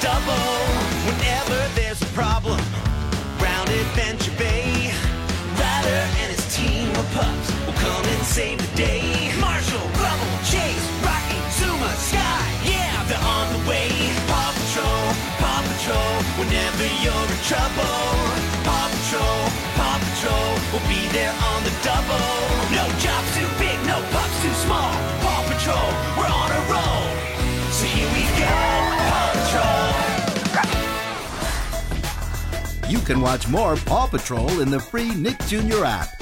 double. Whenever there's a problem round Adventure Bay, Ryder and his team of pups will come and save the day. Marshall, Rubble, Chase, Rocky, Zuma, Sky, yeah, they're on the way. Paw Patrol, whenever you're in trouble. Paw Patrol, will be there on the double. No job's too big, no pup's too small. Paw Patrol, we're on a roll. So here we go, Paw Patrol. You can watch more Paw Patrol in the free Nick Jr. app.